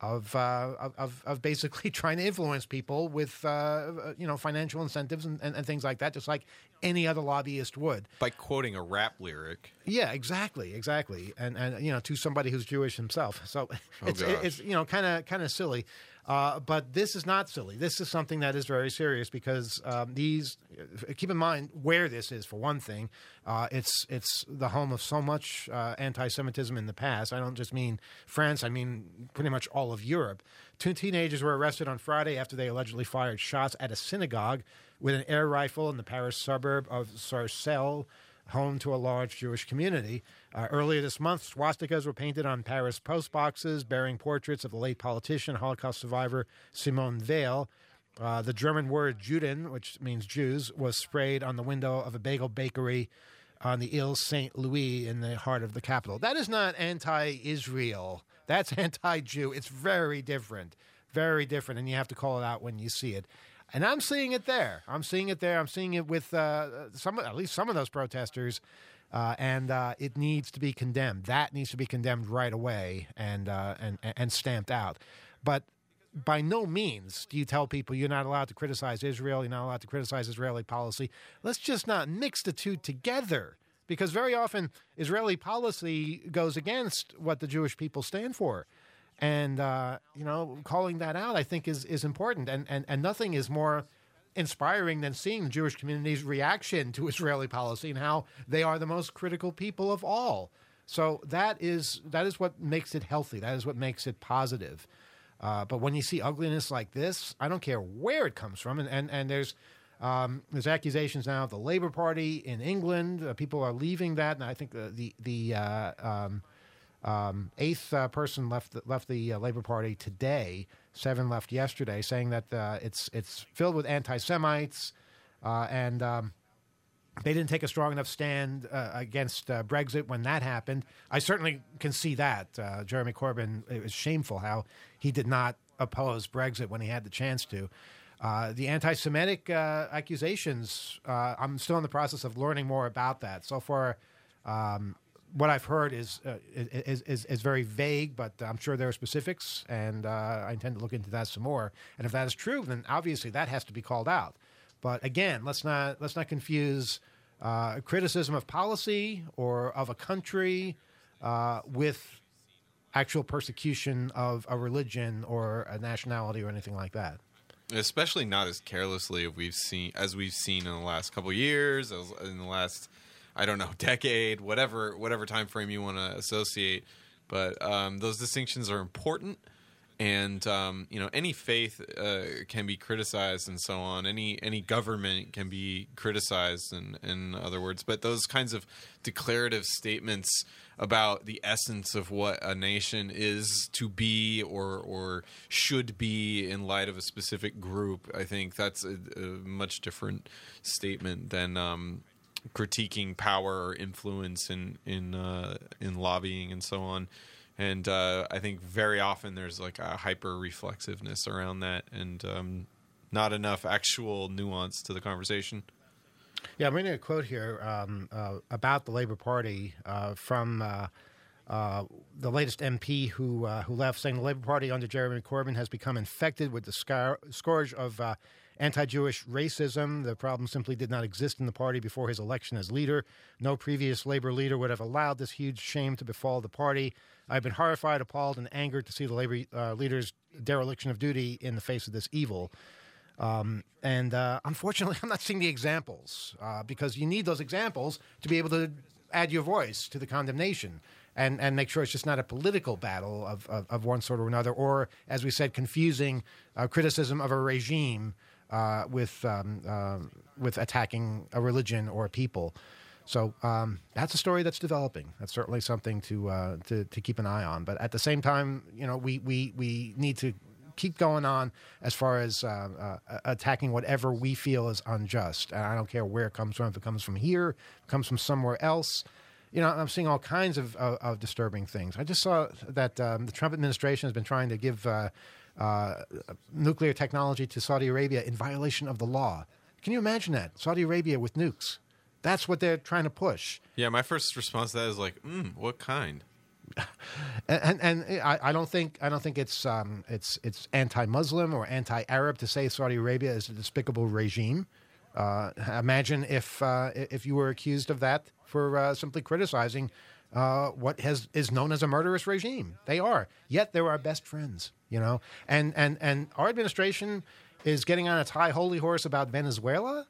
S2: of basically trying to influence people with financial incentives and things like that, just like any other lobbyist would.
S3: By quoting a rap lyric.
S2: Yeah, exactly, and to somebody who's Jewish himself. So it's kind of silly. But this is not silly. This is something that is very serious because keep in mind where this is, for one thing. It's the home of so much anti-Semitism in the past. I don't just mean France. I mean pretty much all of Europe. 2 teenagers were arrested on Friday after they allegedly fired shots at a synagogue with an air rifle in the Paris suburb of Sarcelles, home to a large Jewish community. Earlier this month, swastikas were painted on Paris post boxes bearing portraits of the late politician, Holocaust survivor Simone Weil. The German word Juden, which means Jews, was sprayed on the window of a bagel bakery on the Ile Saint Louis in the heart of the capital. That is not anti-Israel. That's anti-Jew. It's very different, and you have to call it out when you see it. And I'm seeing it there. I'm seeing it with at least some of those protesters, and it needs to be condemned. That needs to be condemned right away and stamped out. But by no means do you tell people you're not allowed to criticize Israel, you're not allowed to criticize Israeli policy. Let's just not mix the two together, because very often Israeli policy goes against what the Jewish people stand for. And, calling that out, I think, is important. And nothing is more inspiring than seeing the Jewish community's reaction to Israeli policy and how they are the most critical people of all. So that is what makes it healthy. That is what makes it positive. But when you see ugliness like this, I don't care where it comes from. And there's accusations now of the Labour Party in England. People are leaving that. And I think the eighth person left the Labour Party today. 7 left yesterday, saying that it's filled with anti-Semites, and they didn't take a strong enough stand against Brexit when that happened. I certainly can see that. Jeremy Corbyn, it was shameful how he did not oppose Brexit when he had the chance to. The anti-Semitic accusations, I'm still in the process of learning more about that. So far, what I've heard is very vague, but I'm sure there are specifics, and I intend to look into that some more. And if that is true, then obviously that has to be called out. But again, let's not confuse criticism of policy or of a country with actual persecution of a religion or a nationality or anything like that.
S3: Especially not as carelessly as we've seen in the last couple of years, in the last, I don't know, decade, whatever time frame you want to associate. But those distinctions are important. And any faith can be criticized and so on. Any government can be criticized, in other words. But those kinds of declarative statements about the essence of what a nation is to be or should be in light of a specific group, I think that's a much different statement than critiquing power or influence in lobbying and so on. And I think very often there's like a hyper reflexiveness around that, and not enough actual nuance to the conversation.
S2: Yeah, I'm reading a quote here about the Labour Party from the latest MP who left, saying the Labour Party under Jeremy Corbyn has become infected with the scourge of anti-Jewish racism. The problem simply did not exist in the party before his election as leader. No previous Labour leader would have allowed this huge shame to befall the party. I've been horrified, appalled, and angered to see the Labour leader's dereliction of duty in the face of this evil. Unfortunately, I'm not seeing the examples because you need those examples to be able to add your voice to the condemnation and make sure it's just not a political battle of one sort or another, or, as we said, confusing criticism of a regime with attacking a religion or a people. So that's a story that's developing. That's certainly something to keep an eye on. But at the same time, we need to keep going on as far as attacking whatever we feel is unjust. And I don't care where it comes from. If it comes from here, if it comes from somewhere else. I'm seeing all kinds of disturbing things. I just saw that the Trump administration has been trying to give nuclear technology to Saudi Arabia in violation of the law. Can you imagine that? Saudi Arabia with nukes. That's what they're trying to push.
S3: Yeah, my first response to that is like, what kind?
S2: And I don't think it's anti-Muslim or anti-Arab to say Saudi Arabia is a despicable regime. Imagine if you were accused of that for simply criticizing what is known as a murderous regime. They are. Yet they're our best friends, And our administration is getting on its high holy horse about Venezuela.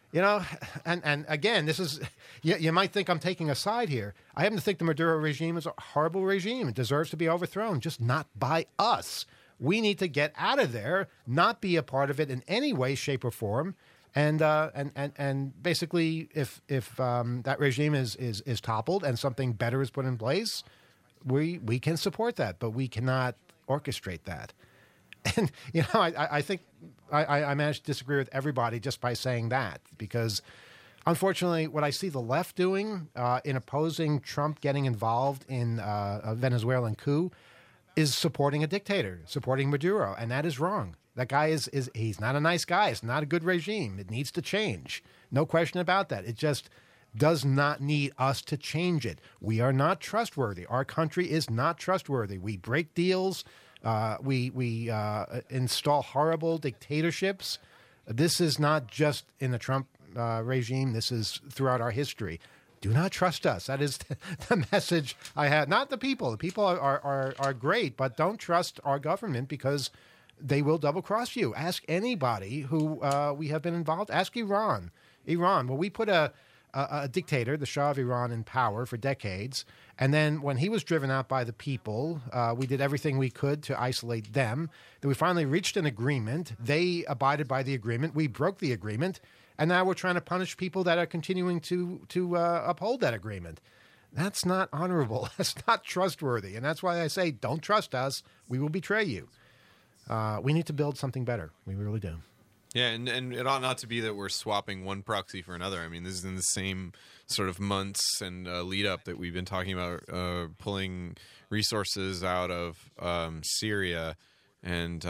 S2: And again, this is, you might think I'm taking a side here. I happen to think the Maduro regime is a horrible regime. It deserves to be overthrown, just not by us. We need to get out of there, not be a part of it in any way, shape, or form. And basically, if that regime is toppled and something better is put in place, we can support that, but we cannot orchestrate that. And, I think I managed to disagree with everybody just by saying that, because unfortunately what I see the left doing in opposing Trump getting involved in a Venezuelan coup is supporting a dictator, supporting Maduro, and that is wrong. That guy is he's not a nice guy. It's not a good regime. It needs to change. No question about that. It just does not need us to change it. We are not trustworthy. Our country is not trustworthy. We break deals. We install horrible dictatorships. This is not just in the Trump regime. This is throughout our history. Do not trust us. That is the message I have. Not the people. The people are great, but don't trust our government because they will double-cross you. Ask anybody who we have been involved. Ask Iran. Well, we put a dictator, the Shah of Iran, in power for decades. And then when he was driven out by the people, we did everything we could to isolate them. Then we finally reached an agreement. They abided by the agreement. We broke the agreement. And now we're trying to punish people that are continuing to uphold that agreement. That's not honorable. That's not trustworthy. And that's why I say, don't trust us. We will betray you. We need to build something better. We really do.
S3: Yeah, and it ought not to be that we're swapping one proxy for another. I mean, this is in the same sort of months and lead up that we've been talking about pulling resources out of Syria, and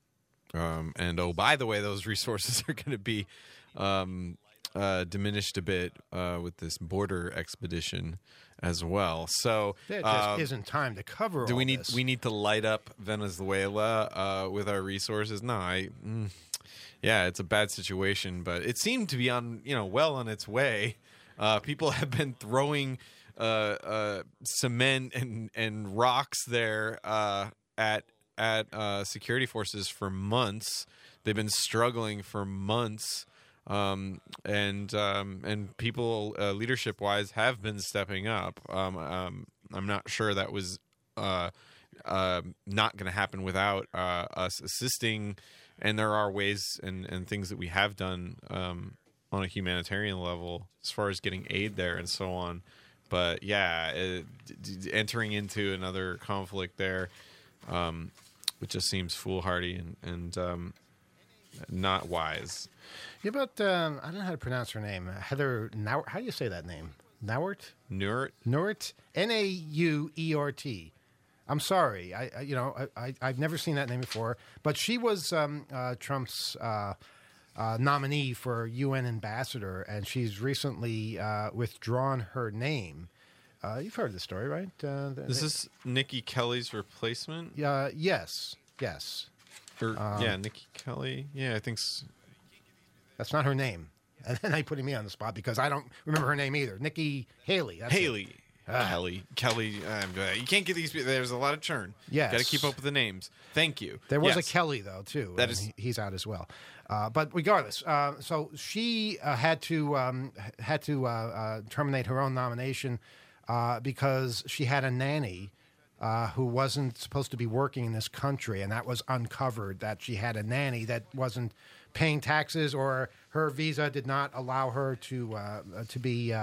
S3: oh, by the way, those resources are going to be diminished a bit with this border expedition as well. So
S2: there just isn't time to cover.
S3: Do we need this. We need to light up Venezuela with our resources? No, yeah, it's a bad situation, but it seemed to be well on its way. People have been throwing cement and rocks there at security forces for months. They've been struggling for months, and people leadership wise have been stepping up. I'm not sure that was not going to happen without us assisting. And there are ways and things that we have done on a humanitarian level as far as getting aid there and so on. But yeah, entering into another conflict there, it just seems foolhardy and not wise.
S2: Yeah, but I don't know how to pronounce her name. Heather Nauert. How do you say that name? Nauert? Nauert? N-A-U-E-R-T. I'm sorry. I've never seen that name before. But she was Trump's nominee for UN ambassador, and she's recently withdrawn her name. You've heard the story, right?
S3: This is Nikki Kelly's replacement?
S2: Yes.
S3: Nikki Kelly. Yeah, I think
S2: that's not her name. And then they putting me on the spot because I don't remember her name either. Nikki Haley.
S3: Haley. Kelly. You can't get these people. There's a lot of churn.
S2: Yes.
S3: Got to keep up with the names. Thank you.
S2: There was a Kelly, though, too. He's out as well. But regardless, so she had to terminate her own nomination because she had a nanny who wasn't supposed to be working in this country, and that was uncovered, that she had a nanny that wasn't paying taxes, or her visa did not allow her to be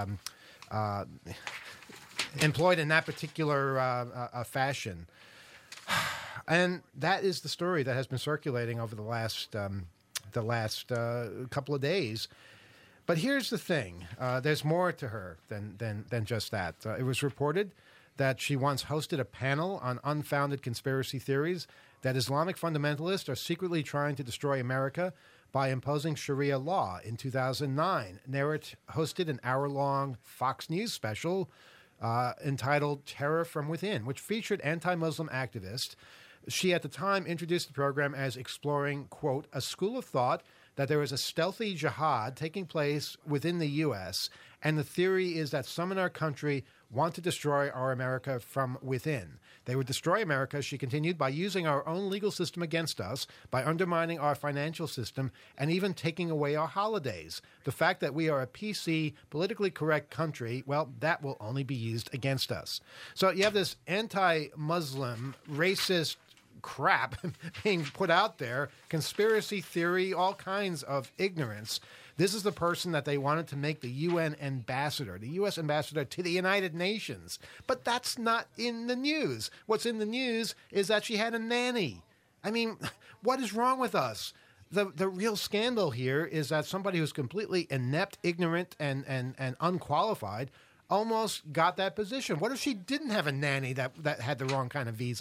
S2: employed in that particular fashion. And that is the story that has been circulating over the last couple of days. But here's the thing. There's more to her than just that. It was reported that she once hosted a panel on unfounded conspiracy theories that Islamic fundamentalists are secretly trying to destroy America by imposing Sharia law. In 2009, Nauert hosted an hour-long Fox News special entitled Terror from Within, which featured anti-Muslim activists. She, at the time, introduced the program as exploring, quote, a school of thought that there is a stealthy jihad taking place within the U.S., and the theory is that some in our country want to destroy our America from within. They would destroy America, she continued, by using our own legal system against us, by undermining our financial system, and even taking away our holidays. The fact that we are a PC, politically correct country, well, that will only be used against us. So you have this anti-Muslim, racist crap being put out there, conspiracy theory, all kinds of ignorance. This is the person that they wanted to make the UN ambassador, the U.S. ambassador to the United Nations. But that's not in the news. What's in the news is that she had a nanny. I mean, what is wrong with us? The real scandal here is that somebody who's completely inept, ignorant, and unqualified almost got that position. What if she didn't have a nanny that had the wrong kind of visa?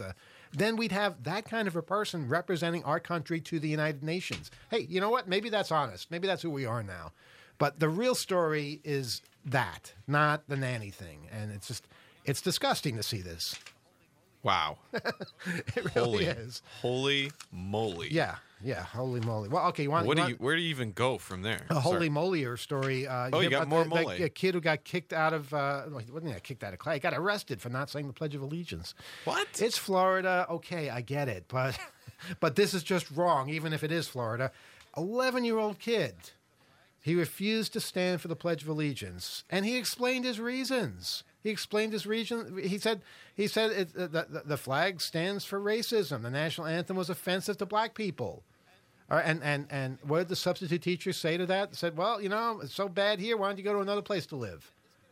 S2: then we'd have that kind of a person representing our country to the United Nations. Hey, you know what? Maybe that's honest. Maybe that's who we are now. But the real story is that, not the nanny thing. And it's disgusting to see this.
S3: Wow.
S2: It really is.
S3: Holy moly.
S2: Yeah, holy moly. Well, okay, where
S3: do you even go from there?
S2: A holy moly story.
S3: You got more mole.
S2: A kid who got kicked out of, wasn't that kicked out of class? He got arrested for not saying the Pledge of Allegiance.
S3: What?
S2: It's Florida. Okay, I get it. But this is just wrong, even if it is Florida. 11-year-old kid. He refused to stand for the Pledge of Allegiance, and he explained his reasons. He said the flag stands for racism. The national anthem was offensive to black people. And what did the substitute teacher say to that? Said, well, it's so bad here. Why don't you go to another place to live?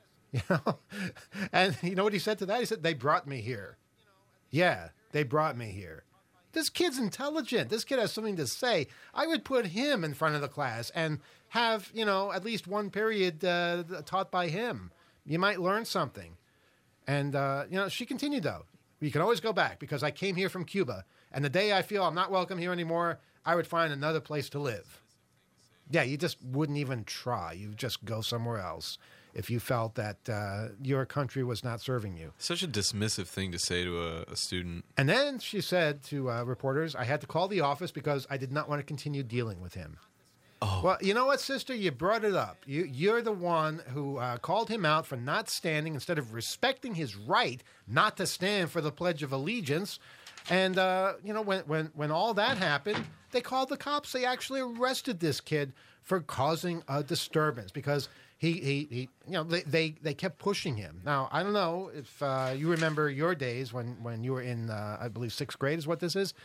S2: And you know what he said to that? He said, they brought me here. Yeah, they brought me here. This kid's intelligent. This kid has something to say. I would put him in front of the class and have, at least one period taught by him. You might learn something. And, she continued, though. You can always go back because I came here from Cuba. And the day I feel I'm not welcome here anymore, I would find another place to live. Yeah, you just wouldn't even try. You just go somewhere else if you felt that your country was not serving you.
S3: Such a dismissive thing to say to a student.
S2: And then she said to reporters, I had to call the office because I did not want to continue dealing with him.
S3: Oh.
S2: Well, you know what, sister? You brought it up. You're the one who called him out for not standing instead of respecting his right not to stand for the Pledge of Allegiance. And, when all that happened, they called the cops. They actually arrested this kid for causing a disturbance because they kept pushing him. Now, I don't know if you remember your days when you were in, I believe, 6th grade is what this is.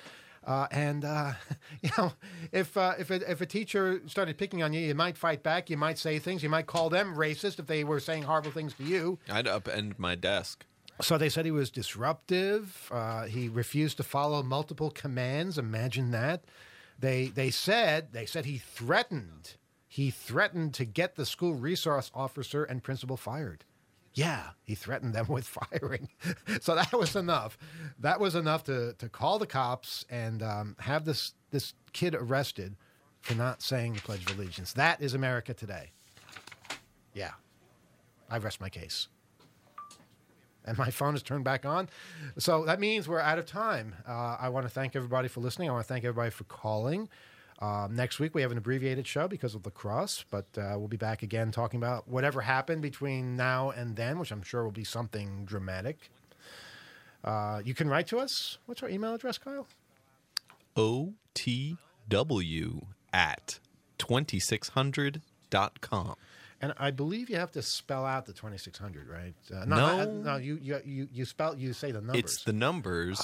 S2: If a teacher started picking on you, you might fight back. You might say things. You might call them racist if they were saying horrible things to you.
S3: I'd upend my desk.
S2: So they said he was disruptive. He refused to follow multiple commands. Imagine that. They said he threatened. He threatened to get the school resource officer and principal fired. Yeah, he threatened them with firing. So that was enough. That was enough to call the cops and have this kid arrested for not saying the Pledge of Allegiance. That is America today. Yeah. I rest my case. And my phone is turned back on. So that means we're out of time. I want to thank everybody for listening. I want to thank everybody for calling. Next week, we have an abbreviated show because of lacrosse, but we'll be back again talking about whatever happened between now and then, which I'm sure will be something dramatic. You can write to us. What's our email address, Kyle?
S3: OTW@2600.com.
S2: And I believe you have to spell out the 2600, right?
S3: No.
S2: You say the numbers.
S3: It's the numbers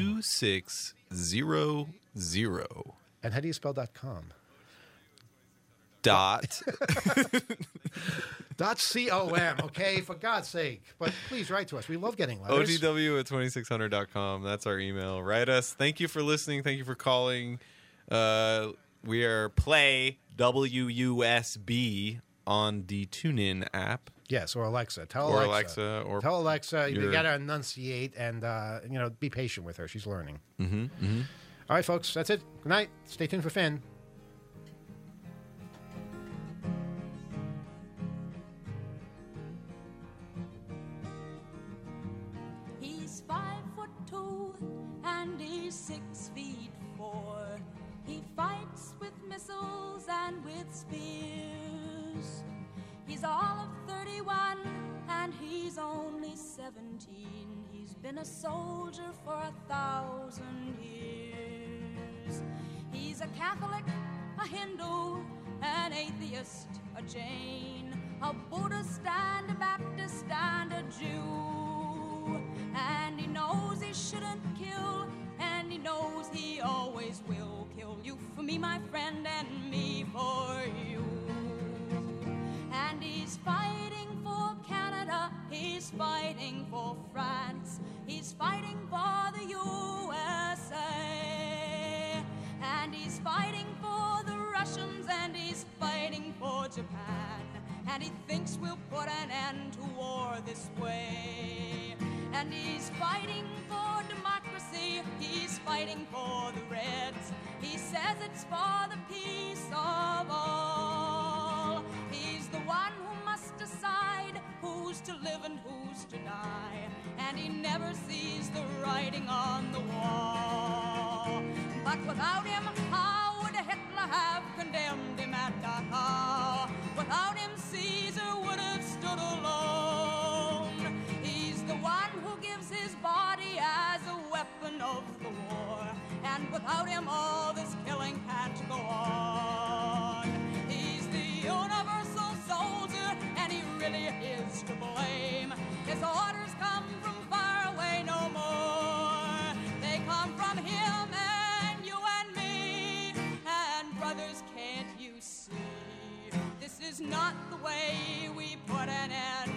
S3: 2600.
S2: And how do you spell .com?
S3: .com,
S2: okay, for God's sake. But please write to us. We love getting letters.
S3: OTW@2600.com. That's our email. Write us. Thank you for listening. Thank you for calling. We are Play WUSB on the TuneIn app.
S2: Yes, or Alexa.
S3: Tell Alexa.
S2: You got to enunciate and be patient with her. She's learning.
S3: Mm-hmm. Mm-hmm.
S2: All right, folks, that's it. Good night. Stay tuned for Finn.
S8: He's 5'2" and he's 6'4". He fights with missiles and with spears. He's all of 31 and he's only 17. He's been a soldier for 1,000 years. He's a Catholic, a Hindu, an atheist, a Jain, a Buddhist and a Baptist and a Jew. And he knows he shouldn't kill, and he knows he always will kill you for me, my friend, and me for you. And he's fighting for Canada, he's fighting for France, he's fighting for the USA. And he's fighting for the Russians, and he's fighting for Japan. And he thinks we'll put an end to war this way. And he's fighting for democracy, fighting for the Reds. He says it's for the peace of all. He's the one who must decide who's to live and who's to die, and he never sees the writing on the wall. But without him, how would Hitler have condemned him at Dachau? Without him, Caesar would have stood alone. He's the one who gives his body as a weapon of the war, and without him, all this killing can't go on. He's the universal soldier, and he really is to blame. His orders come from far away no more. They come from him and you and me. And brothers, can't you see? This is not the way we put an end